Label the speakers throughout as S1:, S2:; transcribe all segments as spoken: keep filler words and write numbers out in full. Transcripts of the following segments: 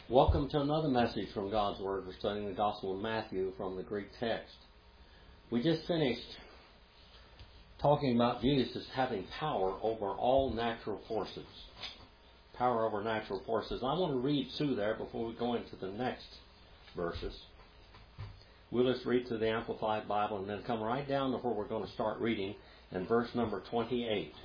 S1: Welcome to another message from God's Word. We're studying the Gospel of Matthew from the Greek text. We just finished talking about Jesus having power over all natural forces. Power over natural forces. I want to read through there before we go into the next verses. We'll just read through the Amplified Bible and then come right down to where we're going to start reading in verse number twenty-eight.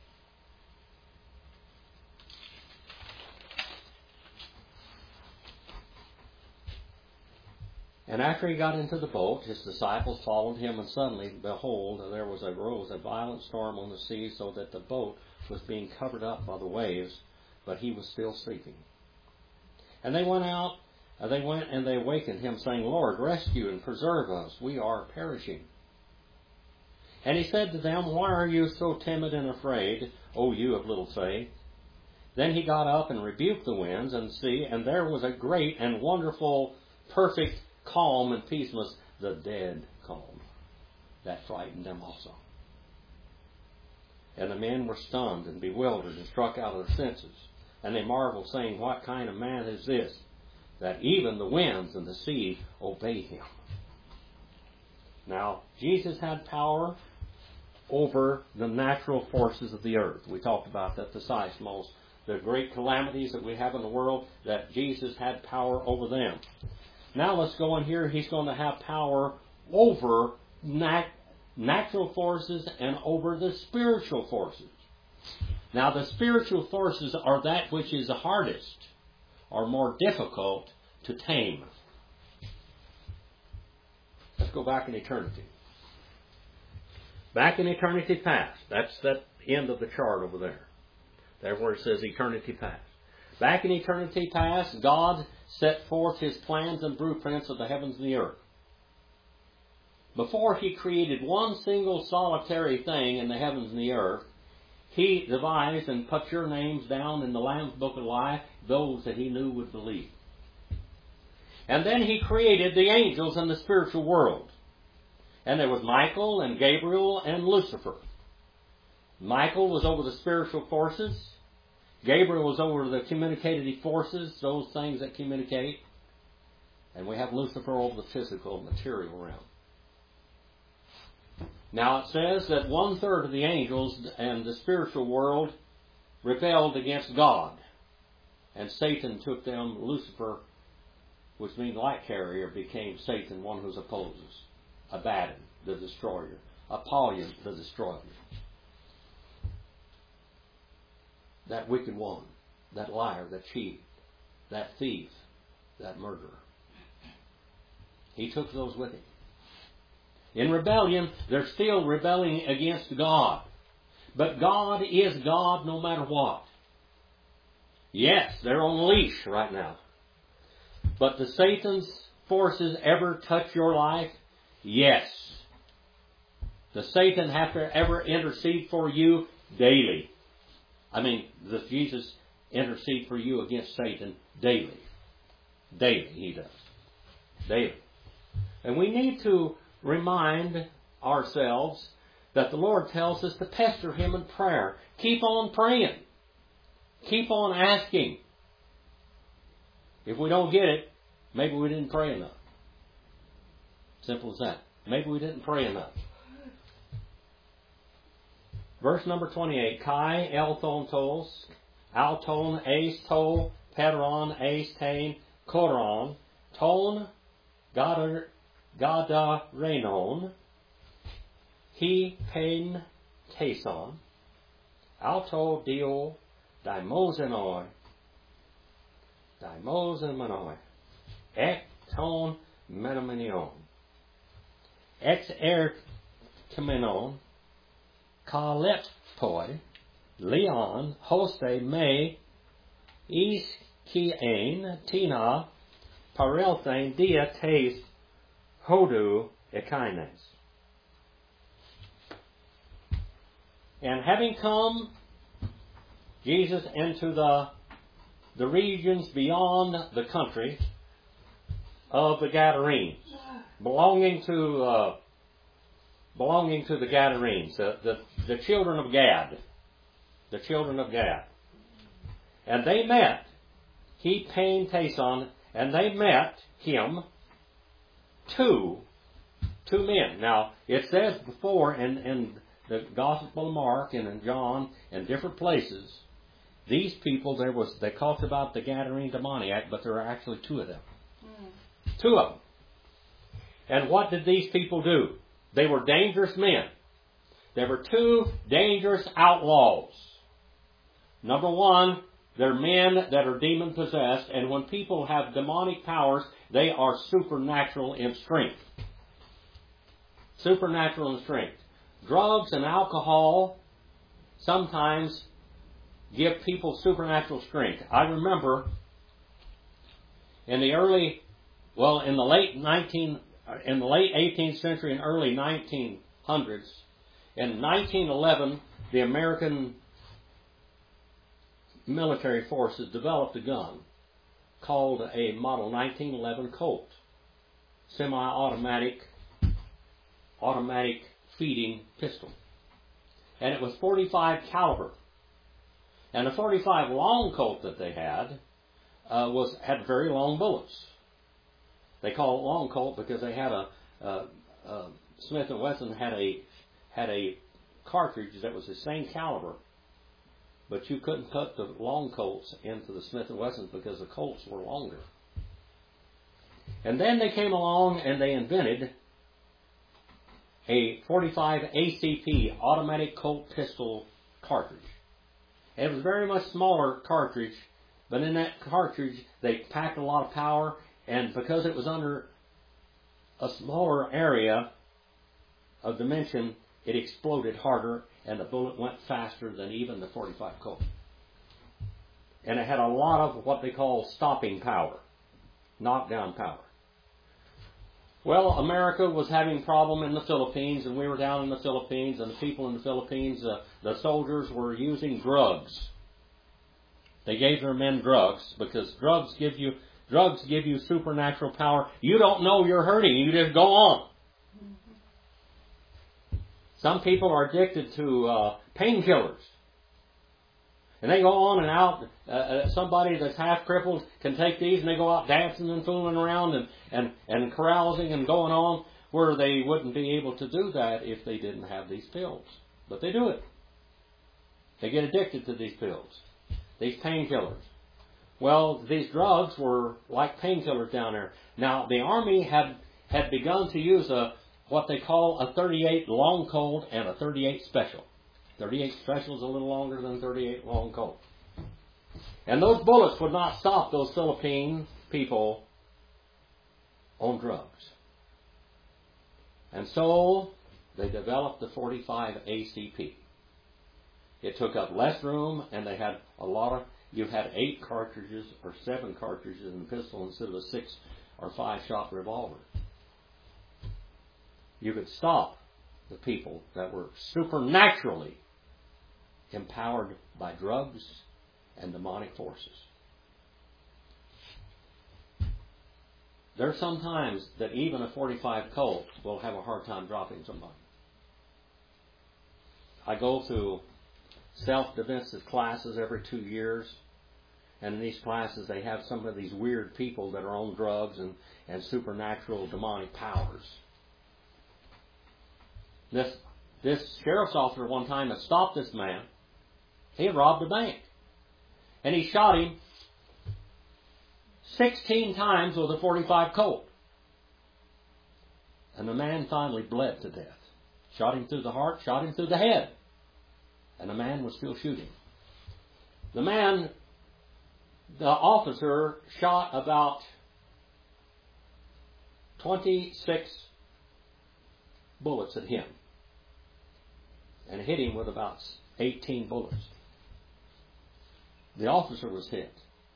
S1: And after he got into the boat, his disciples followed him, and suddenly, behold, there was arose a violent storm on the sea, so that the boat was being covered up by the waves, but he was still sleeping. And they went out, and they went and they awakened him, saying, Lord, rescue and preserve us, we are perishing. And he said to them, Why are you so timid and afraid, O you of little faith? Then he got up and rebuked the winds and the sea, and there was a great and wonderful, perfect calm and peace. Was the dead calm. That frightened them also. And the men were stunned and bewildered and struck out of their senses. And they marveled, saying, What kind of man is this, that even the winds and the sea obey him? Now, Jesus had power over the natural forces of the earth. We talked about that, the seismos, the great calamities that we have in the world, that Jesus had power over them. Now let's go in here. He's going to have power over nat- natural forces and over the spiritual forces. Now the spiritual forces are that which is the hardest or more difficult to tame. Let's go back in eternity. Back in eternity past. That's that end of the chart over there. There where it says eternity past. Back in eternity past, God set forth His plans and blueprints of the heavens and the earth. Before He created one single solitary thing in the heavens and the earth, He devised and put your names down in the Lamb's Book of Life, those that He knew would believe. And then He created the angels in the spiritual world. And there was Michael and Gabriel and Lucifer. Michael was over the spiritual forces. Gabriel was over the communicative forces, those things that communicate. And we have Lucifer over the physical, material realm. Now it says that one third of the angels and the spiritual world rebelled against God. And Satan took them, Lucifer, which means light carrier, became Satan, one who opposes. Abaddon, the destroyer. Apollyon, the destroyer. That wicked one, that liar, that cheat, that thief, that murderer. He took those with him. In rebellion, they're still rebelling against God. But God is God no matter what. Yes, they're on leash right now. But do Satan's forces ever touch your life? Yes. Does Satan have to ever intercede for you? Daily. I mean, does Jesus intercede for you against Satan? Daily. Daily, He does. Daily. And we need to remind ourselves that the Lord tells us to pester Him in prayer. Keep on praying. Keep on asking. If we don't get it, maybe we didn't pray enough. Simple as that. Maybe we didn't pray enough. Verse number twenty-eight. Kai elthon tos, alton eis to, pedron eis tain, koron, ton gadarenon, he pen teson, alto dio daimosenoi, daimosenoi, ek ton menomenion, ex er kemenon, Kalepoi, Leon, Hoste, Me, Is Kien, Tina, Parelthane, Dia, Tes, Hodu, Ekines. And having come, Jesus, into the, the regions beyond the country of the Gadarenes, belonging to uh, belonging to the Gadarenes, the, the, the children of Gad. The children of Gad. And they met he pain Tason, and they met him, two, two men. Now, it says before in, in the Gospel of Mark and in John and different places, these people, there was, they talked about the Gadarene demoniac, but there are actually two of them. Mm. Two of them. And what did these people do? They were dangerous men. They were two dangerous outlaws. Number one, they're men that are demon-possessed, and when people have demonic powers, they are supernatural in strength. Supernatural in strength. Drugs and alcohol sometimes give people supernatural strength. I remember in the early, well, in the late nineteen, in the late eighteenth century and early nineteen hundreds, in nineteen eleven, the American military forces developed a gun called a Model nineteen eleven Colt, semi-automatic, automatic feeding pistol, and it was forty-five caliber. And the forty-five long Colt that they had uh, was had very long bullets. They call it long Colt because they had a uh, uh, Smith and Wesson had a had a cartridge that was the same caliber, but you couldn't put the long Colts into the Smith and Wessons because the Colts were longer. And then they came along and they invented a forty-five A C P automatic Colt pistol cartridge. It was a very much smaller cartridge, but in that cartridge they packed a lot of power, and because it was under a smaller area of dimension, it exploded harder and the bullet went faster than even the forty-five Colt. And it had a lot of what they call stopping power, knockdown power. Well, America was having a problem in the Philippines, and we were down in the Philippines, and the people in the Philippines, uh, the soldiers were using drugs. They gave their men drugs because drugs give you drugs give you supernatural power. You don't know you're hurting. You just go on. Some people are addicted to uh, painkillers. And they go on and out. Uh, somebody that's half crippled can take these and they go out dancing and fooling around and, and, and carousing and going on, where they wouldn't be able to do that if they didn't have these pills. But they do it. They get addicted to these pills, these painkillers. Well, these drugs were like painkillers down there. Now, the Army had, had begun to use a what they call a thirty-eight long Colt and a thirty-eight special. thirty-eight special is a little longer than thirty-eight long Colt. And those bullets would not stop those Philippine people on drugs. And so they developed the forty-five A C P. It took up less room, and they had a lot of, you had eight cartridges or seven cartridges in the pistol instead of a six or five shot revolver. You could stop the people that were supernaturally empowered by drugs and demonic forces. There are some times that even a forty-five Colt will have a hard time dropping somebody. I go through self-defense classes every two years, and in these classes they have some of these weird people that are on drugs and, and supernatural demonic powers. This this sheriff's officer one time had stopped this man. He had robbed a bank. And he shot him sixteen times with a forty-five Colt. And the man finally bled to death. Shot him through the heart, shot him through the head. And the man was still shooting. The man, the officer, shot about twenty-six bullets at him and hit him with about eighteen bullets. The officer was hit.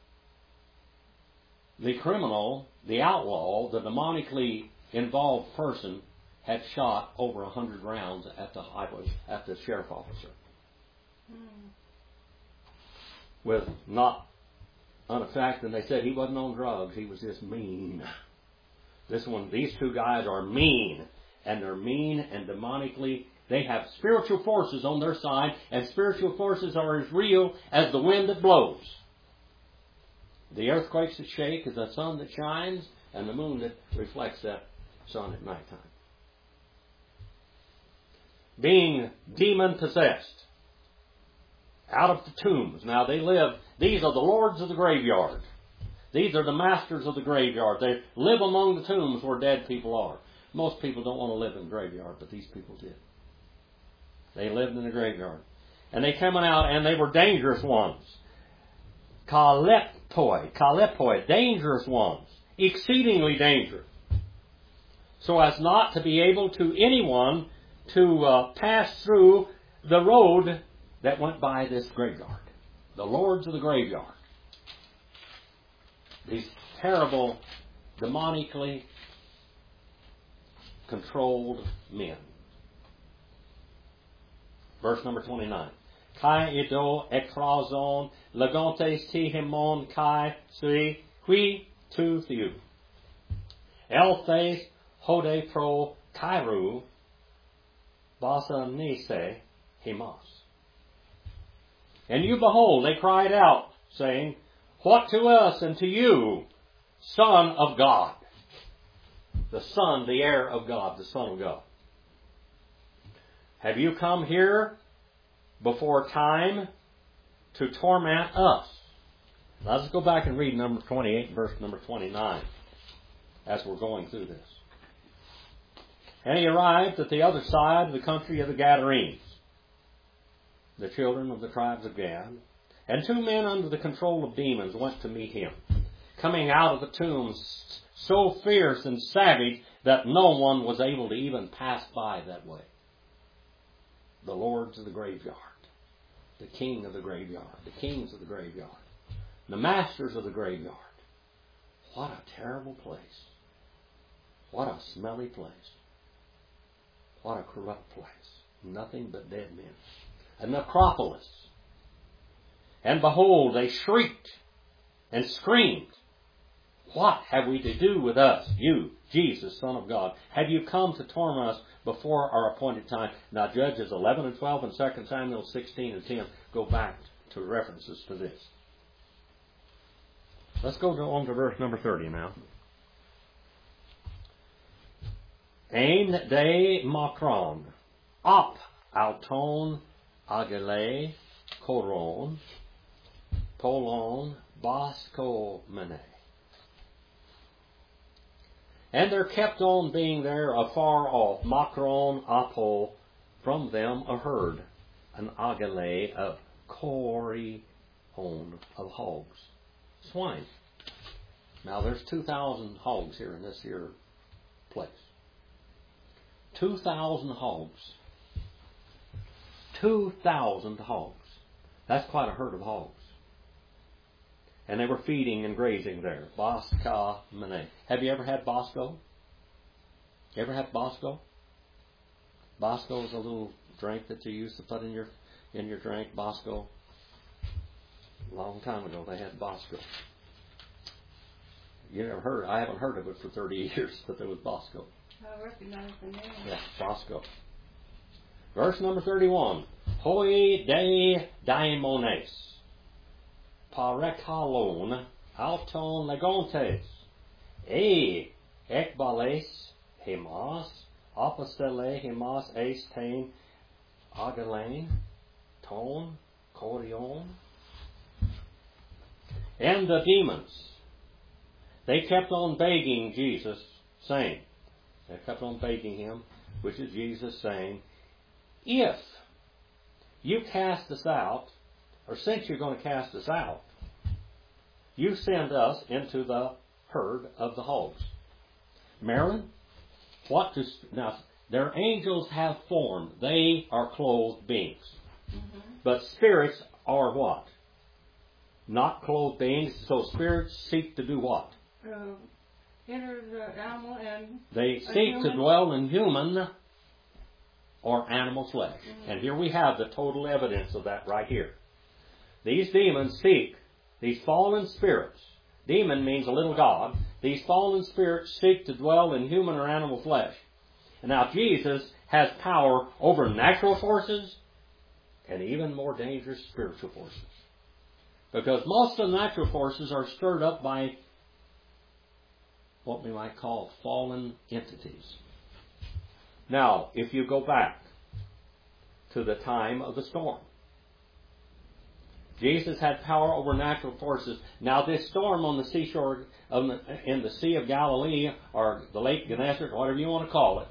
S1: The criminal, the outlaw, the demonically involved person had shot over a hundred rounds at the highway, at the sheriff officer. Mm. With not unaffected, and they said he wasn't on drugs, he was just mean. This one, these two guys are mean, and they're mean and demonically. They have spiritual forces on their side, and spiritual forces are as real as the wind that blows. The earthquakes that shake is the sun that shines and the moon that reflects that sun at nighttime. Being demon-possessed. Out of the tombs. Now they live, these are the lords of the graveyard. These are the masters of the graveyard. They live among the tombs where dead people are. Most people don't want to live in the graveyard, but these people did. They lived in the graveyard. And they came out and they were dangerous ones. Kalepoi, kalepoi, dangerous ones. Exceedingly dangerous. So as not to be able to anyone to uh, pass through the road that went by this graveyard. The lords of the graveyard. These terrible, demonically controlled men. Verse number twenty-nine. Kai ido ekrazon legontes ti himon kai sui hui tu thiu. Elthes hode pro kairu basa nise himas. And you behold, they cried out, saying, what to us and to you, Son of God? The Son, the heir of God, the Son of God. Have you come here before time to torment us? Now let's go back and read number twenty-eight and verse number twenty-nine as we're going through this. And he arrived at the other side of the country of the Gadarenes, the children of the tribes of Gad. And two men under the control of demons went to meet him, coming out of the tombs so fierce and savage that no one was able to even pass by that way. The lords of the graveyard, the king of the graveyard, the kings of the graveyard, the masters of the graveyard. What a terrible place. What a smelly place. What a corrupt place. Nothing but dead men. A necropolis. And behold, they shrieked and screamed, what have we to do with us, you, Jesus, Son of God? Have you come to torment us before our appointed time? Now Judges eleven and twelve and Second Samuel sixteen and ten go back to references to this. Let's go on to verse number thirty now. Ein de makron, op auton agele koron, polon basko mene. And there kept on being there afar off, makron apo, from them a herd, an agale of kori on of hogs, swine. Now there's two thousand hogs here in this here place. Two thousand hogs. Two thousand hogs. That's quite a herd of hogs. And they were feeding and grazing there. Baska mene. Have you ever had Bosco? You ever had Bosco? Bosco is a little drink that you used to put in your in your drink. Bosco. A long time ago they had Bosco. You never heard? I haven't heard of it for thirty years, but there was Bosco.
S2: I recognize the name.
S1: Yeah, Bosco. Verse number thirty-one. Hoi de daimones. Parekalon auton legontes. E ekbales hemas. Apostele hemas estain agalain. Ton korion. And the demons, they kept on begging Jesus, saying, they kept on begging him, which is Jesus saying, if you cast us out, or since you're going to cast us out, you send us into the herd of the hogs. Marilyn, what does, now, their angels have form. They are clothed beings. Mm-hmm. But spirits are what? Not clothed beings, so spirits seek to do what?
S2: Uh, enter the animal and
S1: they seek to dwell in human or animal flesh. Mm-hmm. And here we have the total evidence of that right here. These demons seek, these fallen spirits, demon means a little god, these fallen spirits seek to dwell in human or animal flesh. And now Jesus has power over natural forces and even more dangerous spiritual forces. Because most of the natural forces are stirred up by what we might call fallen entities. Now, if you go back to the time of the storm, Jesus had power over natural forces. Now, this storm on the seashore, of the, in the Sea of Galilee, or the Lake Gennesaret, whatever you want to call it,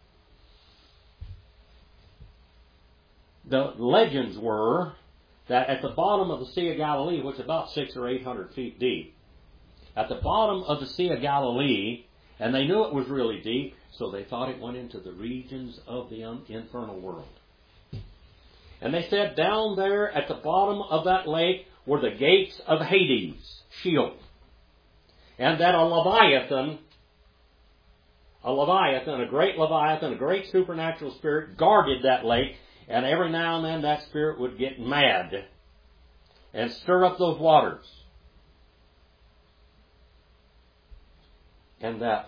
S1: the legends were that at the bottom of the Sea of Galilee, which is about six or eight hundred feet deep, at the bottom of the Sea of Galilee, and they knew it was really deep, so they thought it went into the regions of the infernal world. And they said down there at the bottom of that lake were the gates of Hades, Sheol. And that a Leviathan, a Leviathan, a great Leviathan, a great supernatural spirit guarded that lake, and every now and then that spirit would get mad and stir up those waters. And that,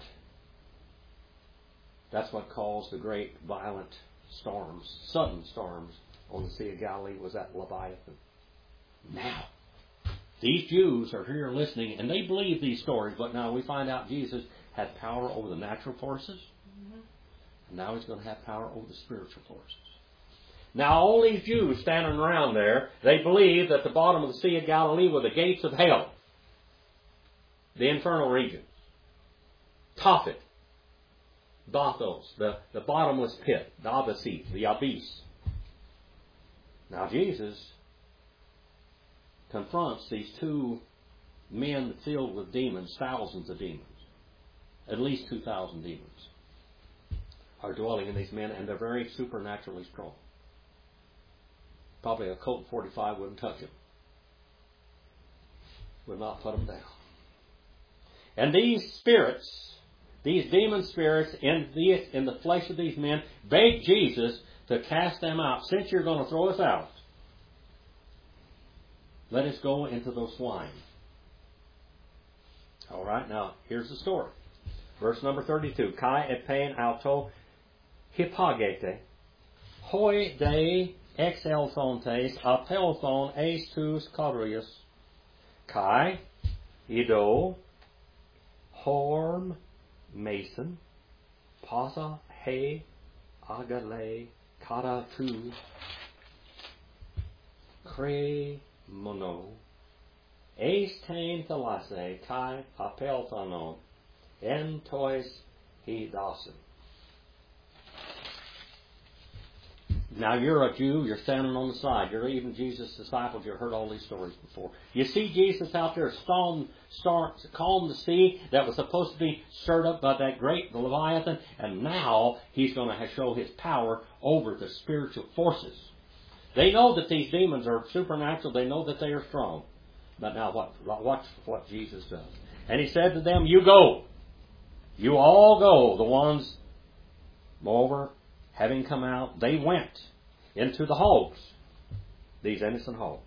S1: that's what caused the great violent storms, sudden storms, on the Sea of Galilee, was that Leviathan. Now, these Jews are here listening, and they believe these stories, but now we find out Jesus had power over the natural forces, mm-hmm. and now He's going to have power over the spiritual forces. Now, all these Jews standing around there, they believe that the bottom of the Sea of Galilee were the gates of hell, the infernal regions. Tophet, Bathos, the, the bottomless pit, the Abyss, the abyss. Now Jesus confronts these two men filled with demons, thousands of demons. At least two thousand demons are dwelling in these men, and they're very supernaturally strong. Probably a Colt forty-five wouldn't touch them. Would not put them down. And these spirits, these demon spirits in the, in the flesh of these men, begged Jesus to cast them out. Since you're going to throw us out, let us go into those swine. All right, now here's the story. Verse number thirty-two. Kai epein auto hippagete hoi de exelthontes apelthon eis tus corius Kai ido horm mason pasa he agale Kara tu kre mono eis tain thalase kai apelthanon en tois he dasen. Now you're a Jew, you're standing on the side, you're even Jesus' disciples, you've heard all these stories before. You see Jesus out there storm, storm, calm the sea that was supposed to be stirred up by that great Leviathan, and now He's going to show His power over the spiritual forces. They know that these demons are supernatural, they know that they are strong. But now what, watch what Jesus does. And He said to them, you go. You all go. The ones, moreover, having come out, they went into the hogs, these innocent hogs.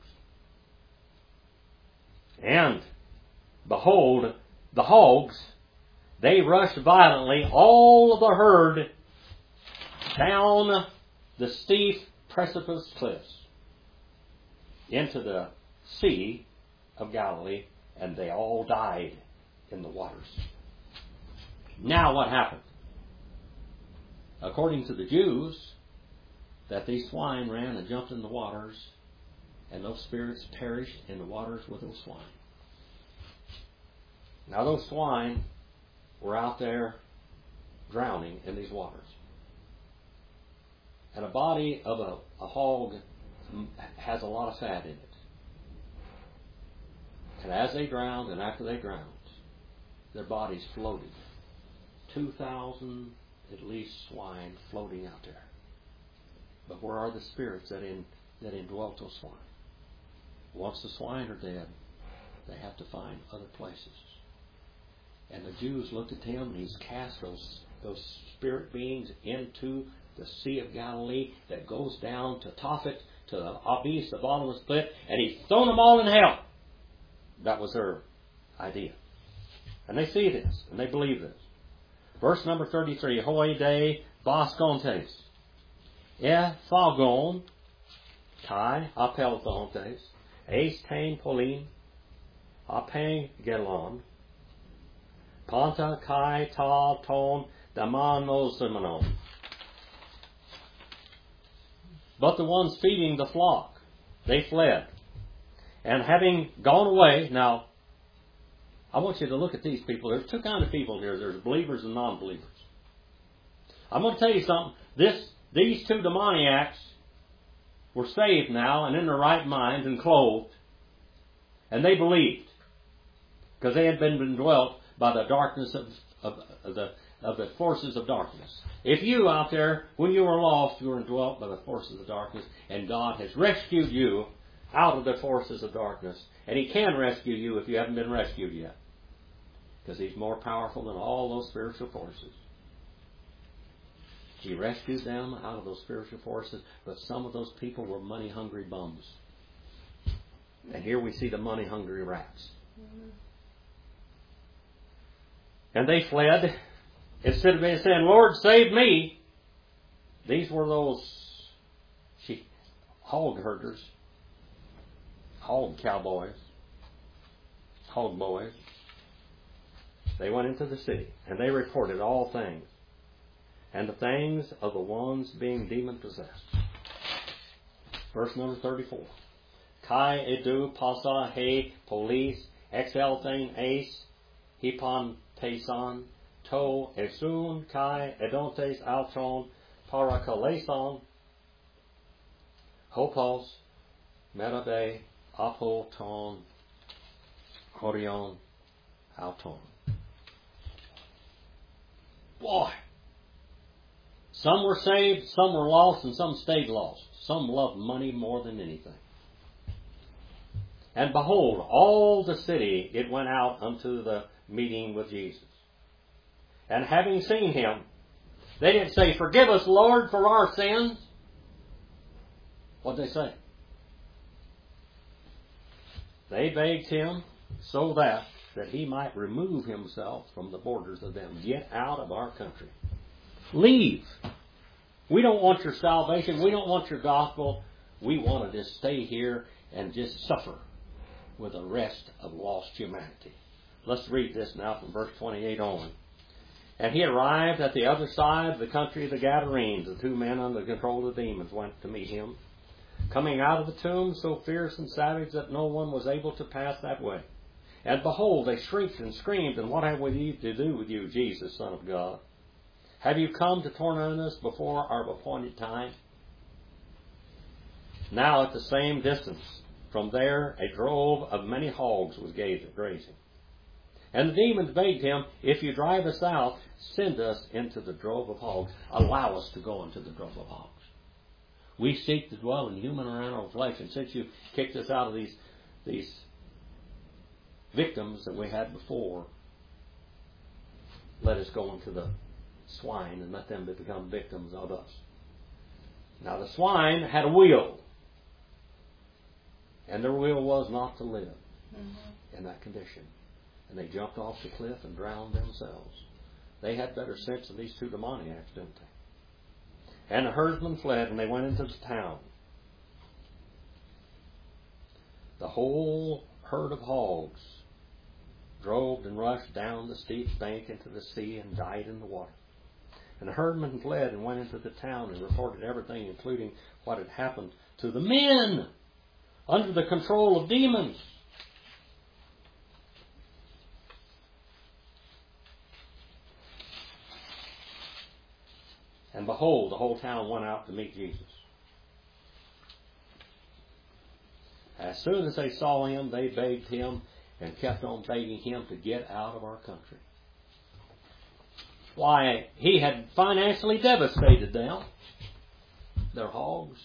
S1: And, behold, the hogs, they rushed violently, all of the herd, down the steep precipice cliffs into the Sea of Galilee, and they all died in the waters. Now what happened? According to the Jews, that these swine ran and jumped in the waters, and those spirits perished in the waters with those swine. Now those swine were out there drowning in these waters. And a body of a, a hog has a lot of fat in it. And as they drowned and after they drowned, their bodies floated. Two thousand at least swine floating out there. But where are the spirits that in that indwelt those swine? Once the swine are dead, they have to find other places. And the Jews looked at Him, and He's cast those those spirit beings into the Sea of Galilee that goes down to Tophet, to the Abyss, the bottomless pit, and He's thrown them all in hell. That was their idea. And they see this, and they believe this. Verse number thirty-three, Hoi de bascontes, e phagon, kai apelthontes, Ace Tain Polim, Apeng Gelon, Panta Kai Ta Ton Damano Simonon. But the ones feeding the flock, they fled. And having gone away, now, I want you to look at these people. There's two kinds of people here. There's believers and non-believers. I'm going to tell you something. This, these two demoniacs were saved now and in their right minds and clothed. And they believed. Because they had been indwelt by the darkness of, of, of, the, of the forces of darkness. If you out there, when you were lost, you were indwelt by the forces of darkness, and God has rescued you out of the forces of darkness. And He can rescue you if you haven't been rescued yet. Because He's more powerful than all those spiritual forces. He rescued them out of those spiritual forces, but some of those people were money-hungry bums. And here we see the money-hungry rats. Mm-hmm. And they fled. Instead of being saying, Lord, save me, these were those sheep, hog herders, hog cowboys, hog boys. They went into the city, and they reported all things, and the things of the ones being demon-possessed. Verse number thirty-four. Kai edu pasa he police exelthane ace hipon pesan to esun kai edontes altron parakaleson hopos merabe apoton horion auton. Boy! Some were saved, some were lost, and some stayed lost. Some loved money more than anything. And behold, all the city, it went out unto the meeting with Jesus. And having seen Him, they didn't say, Forgive us, Lord, for our sins. What did they say? They begged Him so that, that He might remove Himself from the borders of them. Get out of our country. Leave. We don't want your salvation. We don't want your gospel. We want to just stay here and just suffer with the rest of lost humanity. Let's read this now from verse twenty-eight on. And He arrived at the other side of the country of the Gadarenes. The two men under the control of the demons went to meet Him, coming out of the tomb so fierce and savage that no one was able to pass that way. And behold, they shrieked and screamed, And what have we to do with you, Jesus, Son of God? Have you come to torment us before our appointed time? Now at the same distance from there, a drove of many hogs was grazing. And the demons begged Him, If you drive us out, send us into the drove of hogs. Allow us to go into the drove of hogs. We seek to dwell in human or animal flesh, and since you kicked us out of these, these victims that we had before, let us go into the swine and let them become victims of us. Now the swine had a will, and their will was not to live mm-hmm. in that condition. And they jumped off the cliff and drowned themselves. They had better sense than these two demoniacs, didn't they? And the herdsmen fled, and they went into the town. The whole herd of hogs drove and rushed down the steep bank into the sea and died in the water. And the herdmen fled and went into the town and reported everything, including what had happened to the men under the control of demons. And behold, the whole town went out to meet Jesus. As soon as they saw Him, they begged Him and kept on begging Him to get out of our country. Why, He had financially devastated them, their hogs.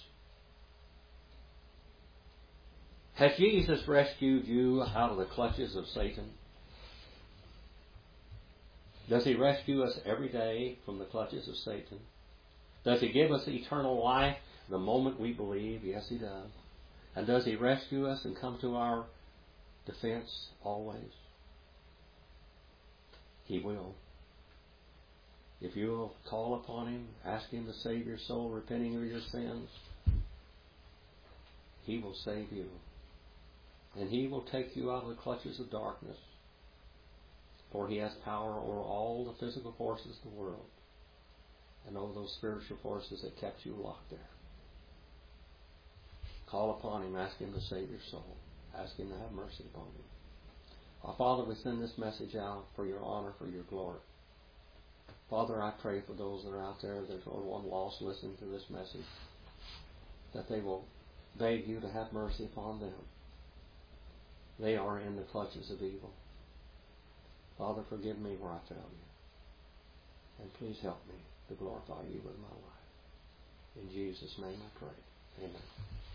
S1: Has Jesus rescued you out of the clutches of Satan? Does He rescue us every day from the clutches of Satan? Does He give us eternal life the moment we believe? Yes, He does. And does He rescue us and come to our defense always? He will. If you will call upon Him, ask Him to save your soul, repenting of your sins, He will save you. And He will take you out of the clutches of darkness. For He has power over all the physical forces of the world and over those spiritual forces that kept you locked there. Call upon Him. Ask Him to save your soul. Ask Him to have mercy upon you. Our Father, we send this message out for your honor, for your glory. Father, I pray for those that are out there, there's only one lost listening to this message, that they will beg you to have mercy upon them. They are in the clutches of evil. Father, forgive me where I failed you. And please help me to glorify you with my life. In Jesus' name I pray. Amen.